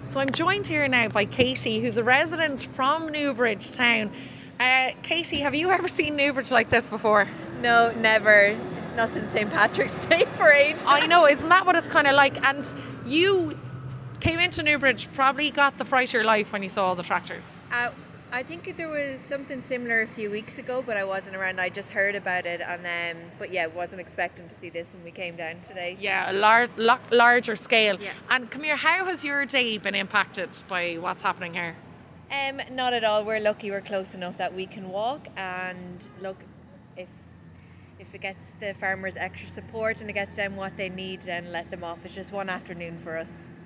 So I'm joined here now by Katie, who's a resident from Newbridge town. Katie, have you ever seen Newbridge like this before? No, never. Not since St. Patrick's Day parade. I know, isn't that what it's kind of like? And you came into Newbridge, probably got the fright of your life when you saw all the tractors. I think there was something similar a few weeks ago, but I wasn't around. I just heard about it, and but yeah, wasn't expecting to see this when we came down today. Yeah, a larger scale. Yeah. And come here, how has your day been impacted by what's happening here? Not at all. We're lucky we're close enough that we can walk, and look, if it gets the farmers extra support and it gets them what they need, then let them off. It's just one afternoon for us.